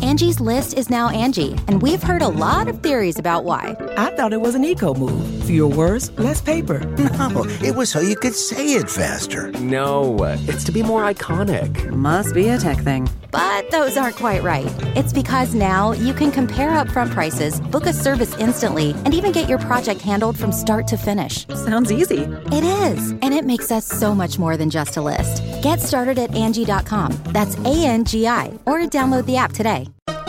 Angie's List is now Angie, and we've heard a lot of theories about why. I thought it was an eco move. Fewer words, less paper. No, it was so you could say it faster. No, it's to be more iconic. Must be a tech thing. But those aren't quite right. It's because now you can compare upfront prices, book a service instantly, and even get your project handled from start to finish. Sounds easy. It is, and it makes us so much more than just a list. Get started at Angie.com. That's ANGI, or download the app today.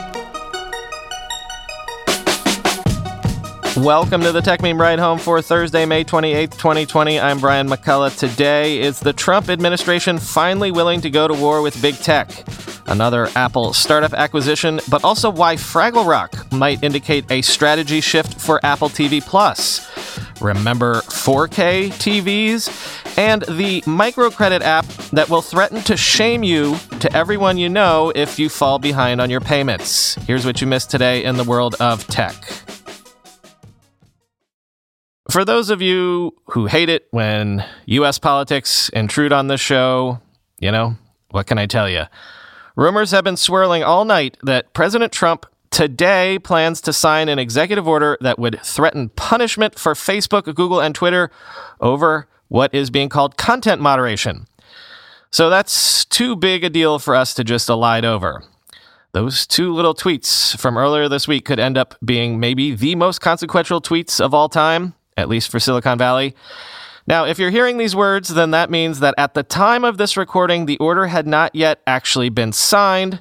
Welcome to the Tech Meme Ride Home for Thursday, May 28th, 2020. I'm Brian McCullough. Today, is the Trump administration finally willing to go to war with big tech? Another Apple startup acquisition, but also why Fraggle Rock might indicate a strategy shift for Apple TV+. Remember 4K TVs? And the microcredit app that will threaten to shame you to everyone you know if you fall behind on your payments. Here's what you missed today in the world of tech. For those of you who hate it when U.S. politics intrude on the show, what can I tell you? Rumors have been swirling all night that President Trump today plans to sign an executive order that would threaten punishment for Facebook, Google, and Twitter over what is being called content moderation. So that's too big a deal for us to just glide over. Those two little tweets from earlier this week could end up being maybe the most consequential tweets of all time, at least for Silicon Valley. Now, if you're hearing these words, then that means that at the time of this recording, the order had not yet actually been signed,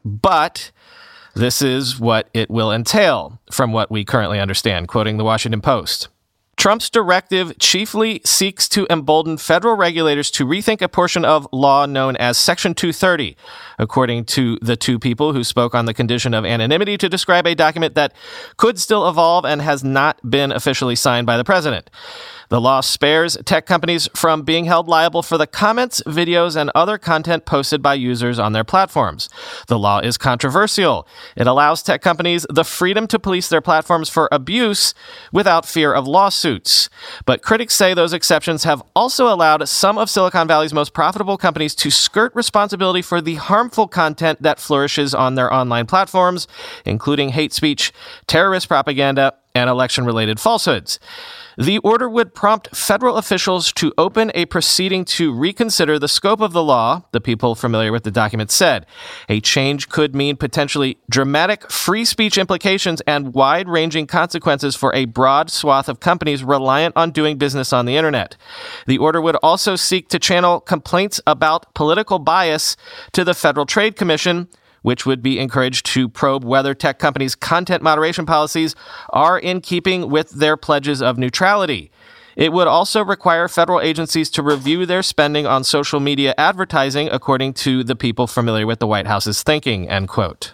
but this is what it will entail, from what we currently understand, quoting the Washington Post. Trump's directive chiefly seeks to embolden federal regulators to rethink a portion of law known as Section 230, according to the two people who spoke on the condition of anonymity to describe a document that could still evolve and has not been officially signed by the president. The law spares tech companies from being held liable for the comments, videos, and other content posted by users on their platforms. The law is controversial. It allows tech companies the freedom to police their platforms for abuse without fear of lawsuits. But critics say those exceptions have also allowed some of Silicon Valley's most profitable companies to skirt responsibility for the harmful content that flourishes on their online platforms, including hate speech, terrorist propaganda, and election-related falsehoods. The order would prompt federal officials to open a proceeding to reconsider the scope of the law, the people familiar with the document said. A change could mean potentially dramatic free speech implications and wide-ranging consequences for a broad swath of companies reliant on doing business on the internet. The order would also seek to channel complaints about political bias to the Federal Trade Commission, which would be encouraged to probe whether tech companies' content moderation policies are in keeping with their pledges of neutrality. It would also require federal agencies to review their spending on social media advertising, according to the people familiar with the White House's thinking, end quote.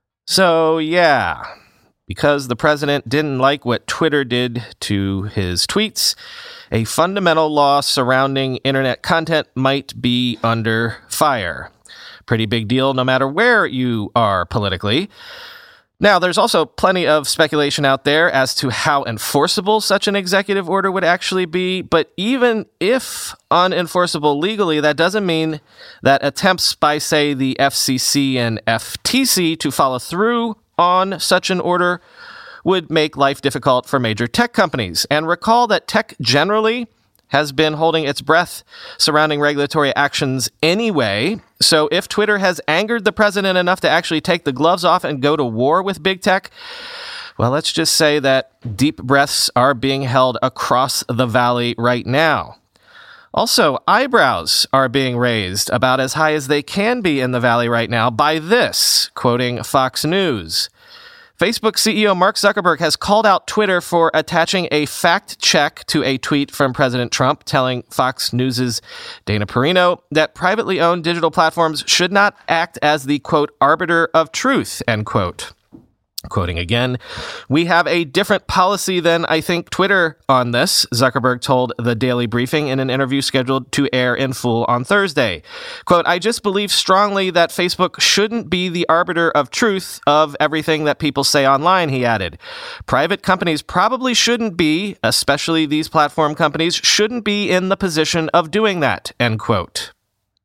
So, yeah, because the president didn't like what Twitter did to his tweets, a fundamental law surrounding internet content might be under fire. Pretty big deal no matter where you are politically. Now, there's also plenty of speculation out there as to how enforceable such an executive order would actually be, but even if unenforceable legally, that doesn't mean that attempts by, say, the FCC and FTC to follow through on such an order would make life difficult for major tech companies. And recall that tech generally has been holding its breath surrounding regulatory actions anyway. So if Twitter has angered the president enough to actually take the gloves off and go to war with big tech, well, let's just say that deep breaths are being held across the valley right now. Also, eyebrows are being raised about as high as they can be in the valley right now by this, quoting Fox News. Facebook CEO Mark Zuckerberg has called out Twitter for attaching a fact check to a tweet from President Trump, telling Fox News' Dana Perino that privately owned digital platforms should not act as the, quote, arbiter of truth, end quote. Quoting again, "We have a different policy than, I think, Twitter on this," Zuckerberg told the Daily Briefing in an interview scheduled to air in full on Thursday. Quote, "I just believe strongly that Facebook shouldn't be the arbiter of truth of everything that people say online," he added. "Private companies probably shouldn't be, especially these platform companies, shouldn't be in the position of doing that," end quote.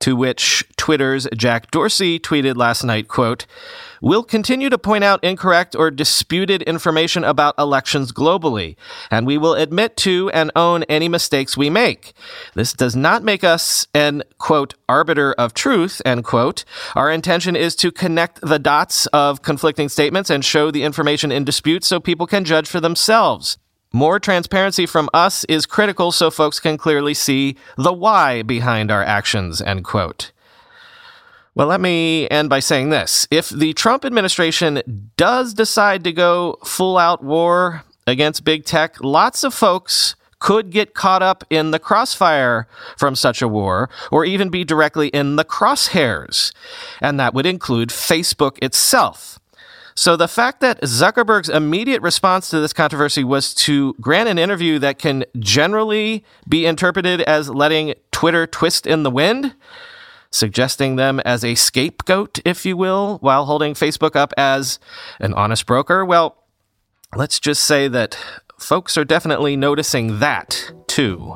To which Twitter's Jack Dorsey tweeted last night, quote, "We'll continue to point out incorrect or disputed information about elections globally, and we will admit to and own any mistakes we make. This does not make us an, quote, arbiter of truth, end quote. Our intention is to connect the dots of conflicting statements and show the information in dispute so people can judge for themselves. More transparency from us is critical so folks can clearly see the why behind our actions," end quote. Well, let me end by saying this. If the Trump administration does decide to go full-out war against big tech, lots of folks could get caught up in the crossfire from such a war, or even be directly in the crosshairs. And that would include Facebook itself. So the fact that Zuckerberg's immediate response to this controversy was to grant an interview that can generally be interpreted as letting Twitter twist in the wind, suggesting them as a scapegoat, if you will, while holding Facebook up as an honest broker, well, let's just say that folks are definitely noticing that, too.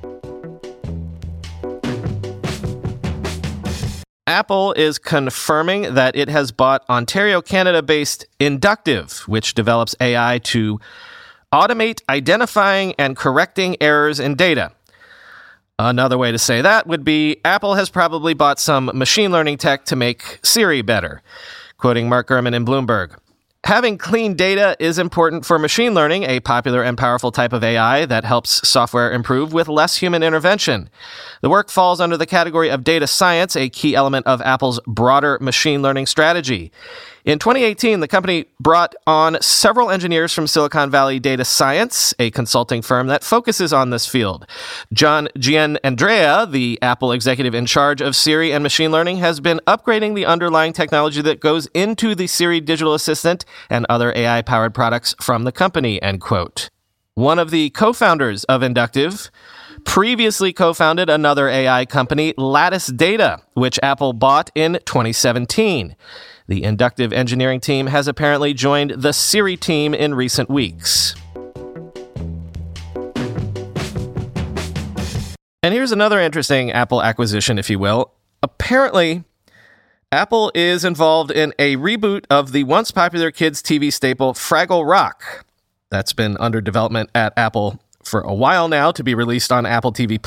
Apple is confirming that it has bought Ontario, Canada-based Inductive, which develops AI to automate identifying and correcting errors in data. Another way to say that would be Apple has probably bought some machine learning tech to make Siri better. Quoting Mark Gurman in Bloomberg, "Having clean data is important for machine learning, a popular and powerful type of AI that helps software improve with less human intervention. The work falls under the category of data science, a key element of Apple's broader machine learning strategy. In 2018, the company brought on several engineers from Silicon Valley Data Science, a consulting firm that focuses on this field. John Gianandrea, the Apple executive in charge of Siri and machine learning, has been upgrading the underlying technology that goes into the Siri digital assistant and other AI-powered products from the company," end quote. One of the co-founders of Inductive previously co-founded another AI company, Lattice Data, which Apple bought in 2017. The Inductive engineering team has apparently joined the Siri team in recent weeks. And here's another interesting Apple acquisition, if you will. Apparently, Apple is involved in a reboot of the once popular kids' TV staple Fraggle Rock. That's been under development at Apple for a while now to be released on Apple TV+.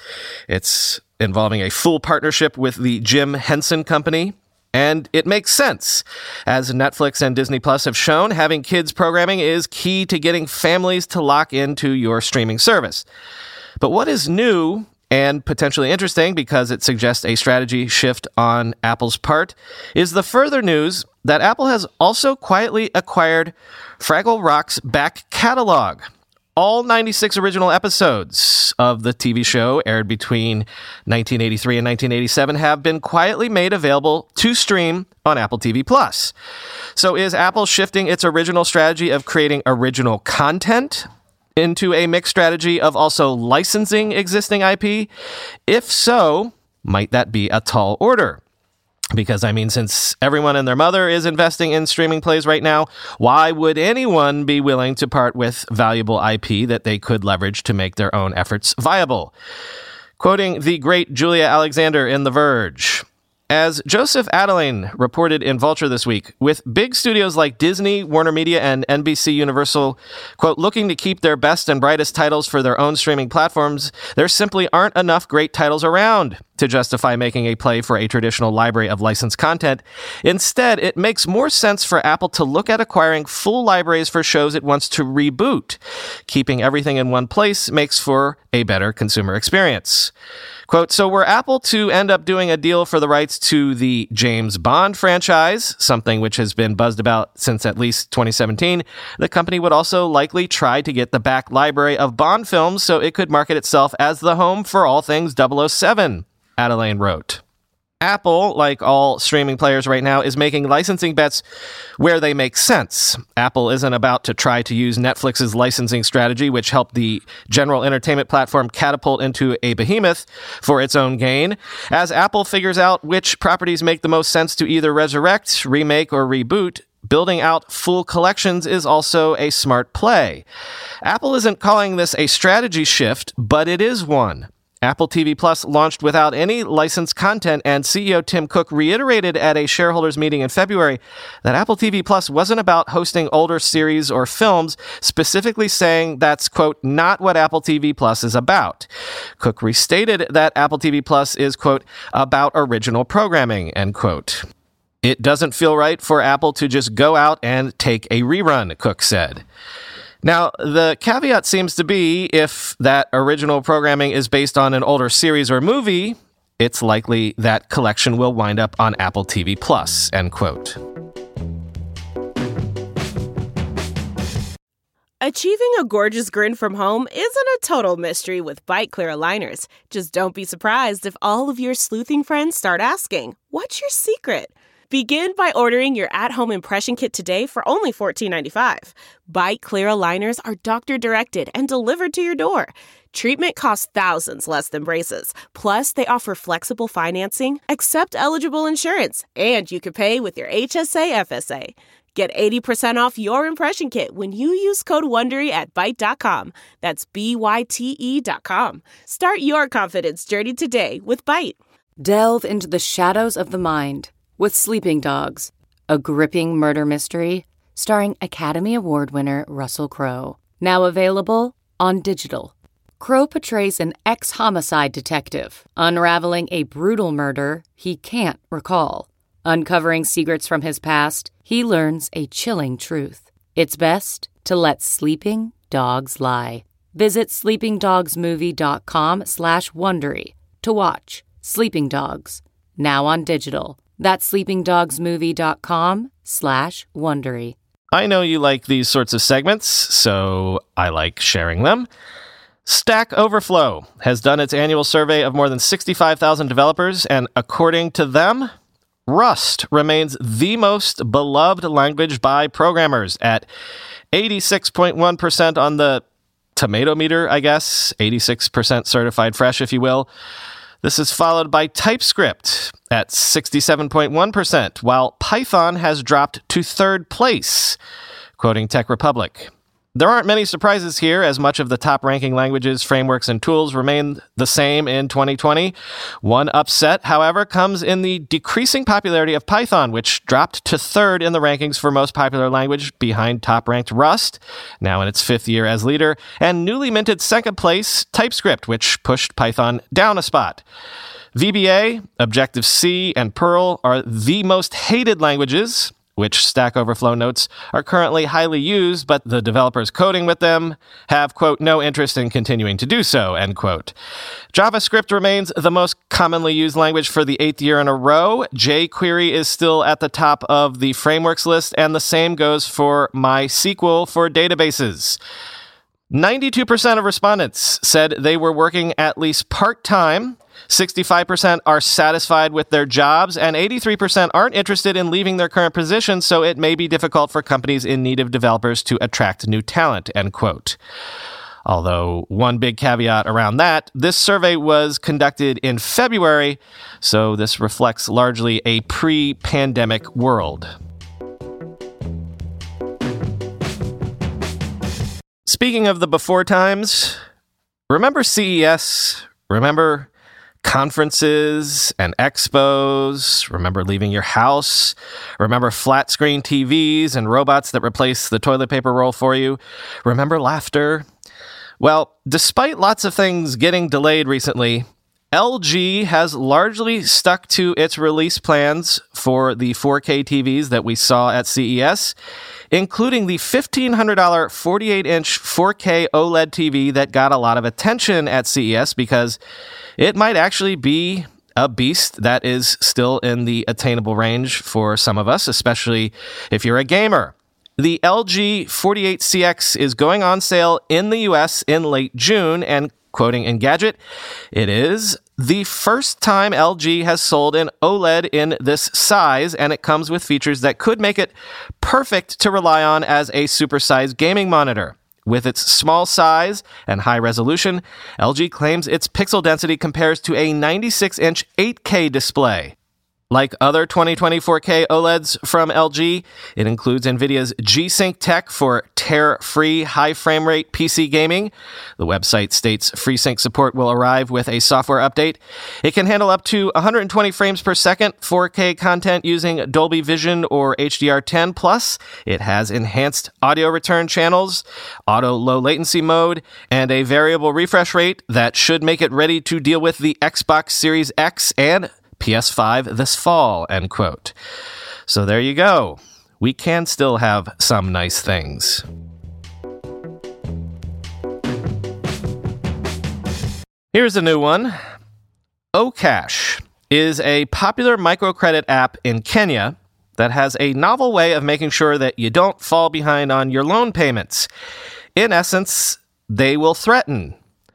It's involving a full partnership with the Jim Henson Company. And it makes sense. As Netflix and Disney Plus have shown, having kids programming is key to getting families to lock into your streaming service. But what is new and potentially interesting, because it suggests a strategy shift on Apple's part, is the further news that Apple has also quietly acquired Fraggle Rock's back catalog. All 96 original episodes of the TV show, aired between 1983 and 1987, have been quietly made available to stream on Apple TV+. So is Apple shifting its original strategy of creating original content into a mixed strategy of also licensing existing IP? If so, might that be a tall order? Because, I mean, since everyone and their mother is investing in streaming plays right now, why would anyone be willing to part with valuable IP that they could leverage to make their own efforts viable? Quoting the great Julia Alexander in The Verge, as Joseph Adelaine reported in Vulture this week, with big studios like Disney, Warner Media, and NBC Universal, quote, looking to keep their best and brightest titles for their own streaming platforms, there simply aren't enough great titles around to justify making a play for a traditional library of licensed content. Instead, it makes more sense for Apple to look at acquiring full libraries for shows it wants to reboot. Keeping everything in one place makes for a better consumer experience. Quote, so were Apple to end up doing a deal for the rights to the James Bond franchise, something which has been buzzed about since at least 2017, the company would also likely try to get the back library of Bond films so it could market itself as the home for all things 007, Adelaine wrote. Apple, like all streaming players right now, is making licensing bets where they make sense. Apple isn't about to try to use Netflix's licensing strategy, which helped the general entertainment platform catapult into a behemoth, for its own gain. As Apple figures out which properties make the most sense to either resurrect, remake, or reboot, building out full collections is also a smart play. Apple isn't calling this a strategy shift, but it is one. Apple TV Plus launched without any licensed content, and CEO Tim Cook reiterated at a shareholders meeting in February that Apple TV Plus wasn't about hosting older series or films, specifically saying that's, quote, not what Apple TV Plus is about. Cook restated that Apple TV Plus is, quote, about original programming, end quote. It doesn't feel right for Apple to just go out and take a rerun, Cook said. Now, the caveat seems to be if that original programming is based on an older series or movie, it's likely that collection will wind up on Apple TV Plus, end quote. Achieving a gorgeous grin from home isn't a total mystery with Byte Clear aligners. Just don't be surprised if all of your sleuthing friends start asking, "What's your secret?" Begin by ordering your at-home impression kit today for only $14.95. Byte Clear aligners are doctor-directed and delivered to your door. Treatment costs thousands less than braces. Plus, they offer flexible financing, accept eligible insurance, and you can pay with your HSA FSA. Get 80% off your impression kit when you use code WONDERY at Byte.com. That's BYTE.com. Start your confidence journey today with Byte. Delve into the shadows of the mind with Sleeping Dogs, a gripping murder mystery starring Academy Award winner Russell Crowe. Now available on digital. Crowe portrays an ex-homicide detective unraveling a brutal murder he can't recall. Uncovering secrets from his past, he learns a chilling truth. It's best to let sleeping dogs lie. Visit sleepingdogsmovie.com/Wondery to watch Sleeping Dogs, now on digital. That's sleepingdogsmovie.com/Wondery. I know you like these sorts of segments, so I like sharing them. Stack Overflow has done its annual survey of more than 65,000 developers, and according to them, Rust remains the most beloved language by programmers at 86.1% on the tomato meter, I guess, 86% certified fresh, if you will. This is followed by TypeScript at 67.1%, while Python has dropped to third place, quoting Tech Republic. There aren't many surprises here, as much of the top-ranking languages, frameworks, and tools remain the same in 2020. One upset, however, comes in the decreasing popularity of Python, which dropped to third in the rankings for most popular language, behind top-ranked Rust, now in its fifth year as leader, and newly minted second place TypeScript, which pushed Python down a spot. VBA, Objective-C, and Perl are the most hated languages, which Stack Overflow notes are currently highly used, but the developers coding with them have, quote, no interest in continuing to do so, end quote. JavaScript remains the most commonly used language for the 8th year in a row. jQuery is still at the top of the frameworks list, and the same goes for MySQL for databases. 92% of respondents said they were working at least part-time. 65% are satisfied with their jobs, and 83% aren't interested in leaving their current position, so it may be difficult for companies in need of developers to attract new talent, end quote. Although one big caveat around that, this survey was conducted in February, so this reflects largely a pre-pandemic world. Speaking of the before times, remember CES? Remember conferences and expos? Remember leaving your house? Remember flat screen TVs and robots that replace the toilet paper roll for you? Remember laughter? Well, despite lots of things getting delayed recently, LG has largely stuck to its release plans for the 4K TVs that we saw at CES, including the $1,500 48-inch 4K OLED TV that got a lot of attention at CES because it might actually be a beast that is still in the attainable range for some of us, especially if you're a gamer. The LG 48CX is going on sale in the US in late June, and quoting Engadget, it is the first time LG has sold an OLED in this size, and it comes with features that could make it perfect to rely on as a supersized gaming monitor. With its small size and high resolution, LG claims its pixel density compares to a 96-inch 8K display. Like other 2020 4K OLEDs from LG, it includes NVIDIA's G-Sync tech for tear-free high frame rate PC gaming. The website states FreeSync support will arrive with a software update. It can handle up to 120 frames per second 4K content using Dolby Vision or HDR10+. Plus, it has enhanced audio return channels, auto low latency mode, and a variable refresh rate that should make it ready to deal with the Xbox Series X and PS5 this fall, end quote. So there you go. We can still have some nice things. Here's a new one. Okash is a popular microcredit app in Kenya that has a novel way of making sure that you don't fall behind on your loan payments. In essence, they will threaten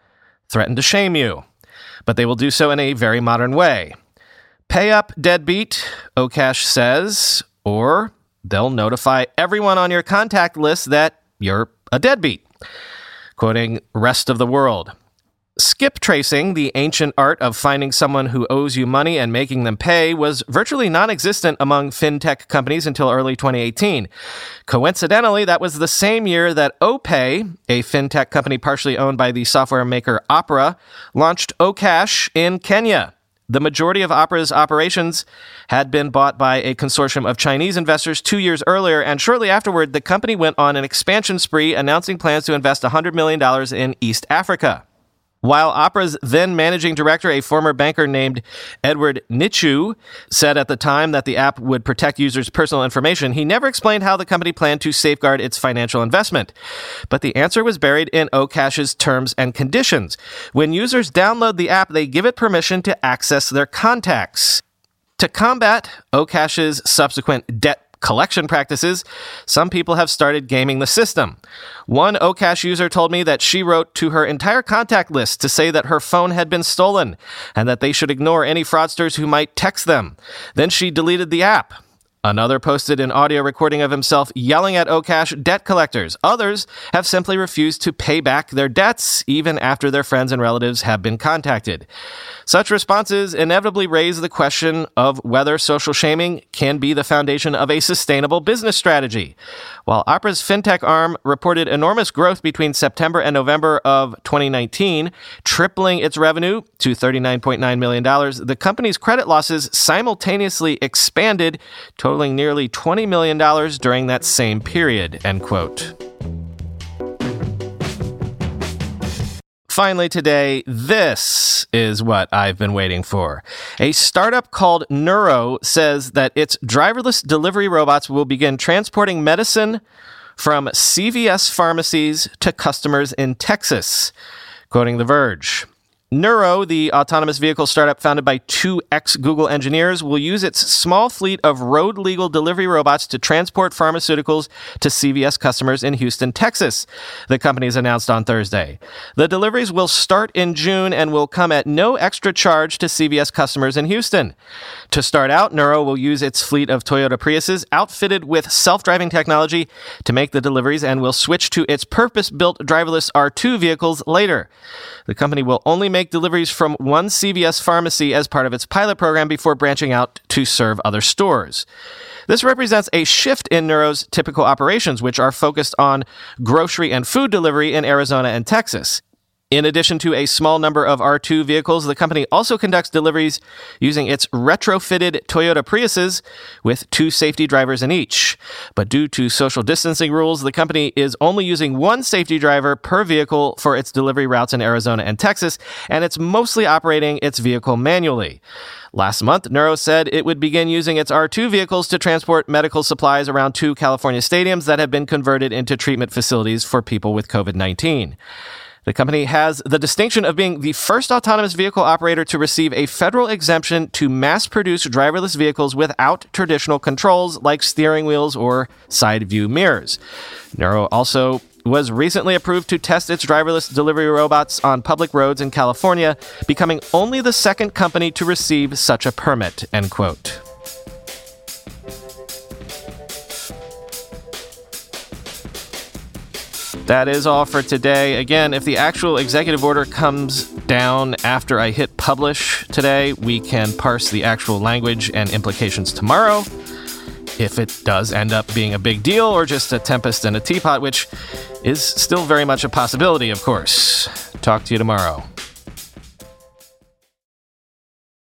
to shame you, but they will do so in a very modern way. Pay up, deadbeat, Okash says, or they'll notify everyone on your contact list that you're a deadbeat. Quoting Rest of the World. Skip tracing, the ancient art of finding someone who owes you money and making them pay, was virtually non-existent among fintech companies until early 2018. Coincidentally, that was the same year that OPay, a fintech company partially owned by the software maker Opera, launched Okash in Kenya. The majority of Opera's operations had been bought by a consortium of Chinese investors 2 years earlier, and shortly afterward, the company went on an expansion spree, announcing plans to invest $100 million in East Africa. While Opera's then managing director, a former banker named Edward Nichu, said at the time that the app would protect users' personal information, he never explained how the company planned to safeguard its financial investment. But the answer was buried in Okash's terms and conditions. When users download the app, they give it permission to access their contacts. To combat Okash's subsequent debt collection practices, some people have started gaming the system. One Okash user told me that she wrote to her entire contact list to say that her phone had been stolen and that they should ignore any fraudsters who might text them. Then she deleted the app. Another posted an audio recording of himself yelling at Okash debt collectors. Others have simply refused to pay back their debts, even after their friends and relatives have been contacted. Such responses inevitably raise the question of whether social shaming can be the foundation of a sustainable business strategy. While Opera's fintech arm reported enormous growth between September and November of 2019, tripling its revenue to $39.9 million, the company's credit losses simultaneously expanded, totaling nearly $20 million during that same period, end quote. Finally today, this is what I've been waiting for. A startup called Nuro says that its driverless delivery robots will begin transporting medicine from CVS pharmacies to customers in Texas. Quoting The Verge. Nuro, the autonomous vehicle startup founded by two ex-Google engineers, will use its small fleet of road-legal delivery robots to transport pharmaceuticals to CVS customers in Houston, Texas, the companies announced on Thursday. The deliveries will start in June and will come at no extra charge to CVS customers in Houston. To start out, Nuro will use its fleet of Toyota Priuses outfitted with self-driving technology to make the deliveries and will switch to its purpose-built driverless R2 vehicles later. The company will only make deliveries from one CVS pharmacy as part of its pilot program before branching out to serve other stores. This represents a shift in Nuro's typical operations, which are focused on grocery and food delivery in Arizona and Texas. In addition to a small number of R2 vehicles, the company also conducts deliveries using its retrofitted Toyota Priuses with 2 safety drivers in each. But due to social distancing rules, the company is only using 1 safety driver per vehicle for its delivery routes in Arizona and Texas, and it's mostly operating its vehicle manually. Last month, Nuro said it would begin using its R2 vehicles to transport medical supplies around 2 California stadiums that have been converted into treatment facilities for people with COVID-19. The company has the distinction of being the first autonomous vehicle operator to receive a federal exemption to mass-produce driverless vehicles without traditional controls like steering wheels or side view mirrors. Nuro also was recently approved to test its driverless delivery robots on public roads in California, becoming only the second company to receive such a permit, end quote. That is all for today. Again, if the actual executive order comes down after I hit publish today. We can parse the actual language and implications tomorrow, if it does end up being a big deal or just a tempest in a teapot, which is still very much a possibility, of course. Talk to you tomorrow.